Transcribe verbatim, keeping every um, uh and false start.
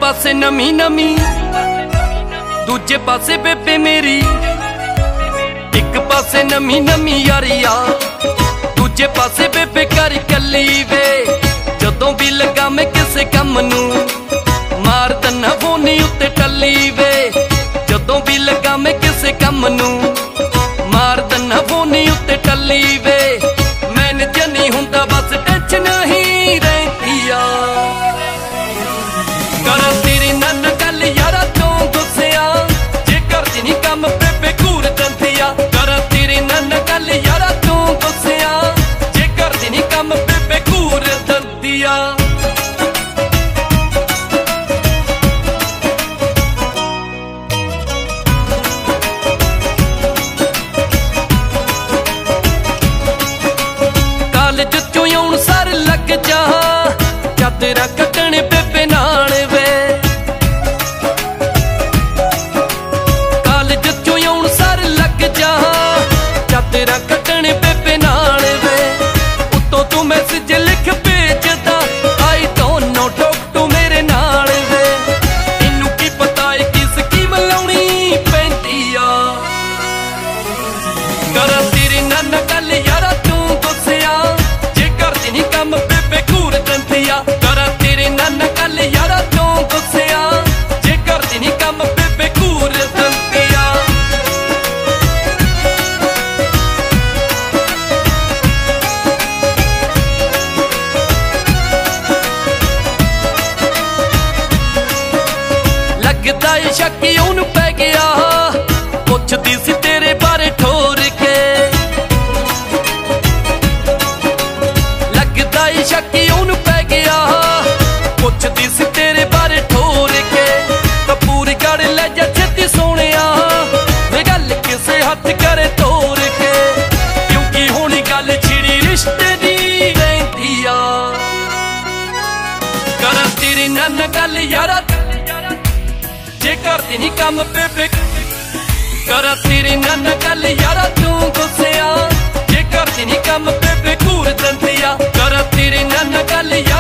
पासे नमी नमी दूजे पासे बेबे मेरी, एक पासे नमी नमी यारिया दूजे पासे बेबे कर कली वे। जदों भी लगा मैं किसे कम नू मार दना फोनी उत्ते टली वे। जदों भी लगा मैं किसे कम नू मार दना फोनी उत्ते टली वे। मैंने जनी हुंदा बस टेंशन ही रहती आ। करा तेरी नाना गल यारा तू गुस्सिया, जे करदी नी कम बेबे घूर दंदिया। करा तेरी नाना गल यारा तू गुस्सिया, जे करदी नी कम बेबे घूर दंदिया। कालेज चों आउण सार लग जा चादरां कड्डण बेबे नाल वे। कालेज चों आउण सार लग जा चादरां कड्डण बेबे नाल वे। उत्तों तू मैसेज लिख भेजदा I don't know talk to मेरे नाल वे। इनू की पता है कि स्कीम लाउणी पैंदी आ। करा तेरी नाना गल यारा तू गुस्सिया, जे करदी नी कम बेबे घूर दंदिया। करा तेरी नाना गल यारा तू गुस्सिया, जे करदी नी कम बेबे घूर दंदिया। लगदा ए शक ओनू पै गया, पुछदी सी तेरे बारे ठोर के। लगदा ए शक ओनू पै गया, पुछदी सी तेरे बारे ठोर के। कपूर गड़ ले जा छेती सोहणिया, वे गल किसे हथ करे तोड़ के। क्योंकि हुण गल छिड़ी रिश्ते दी रहिंदी आ। करा तेरी नाना गल यारा जे करदी नी कम बेबे। करा तेरी नाना गल यारा तू गुस्सिया, जे करदी नी कम बेबे घूर दंदिया। करा तेरी नाना गल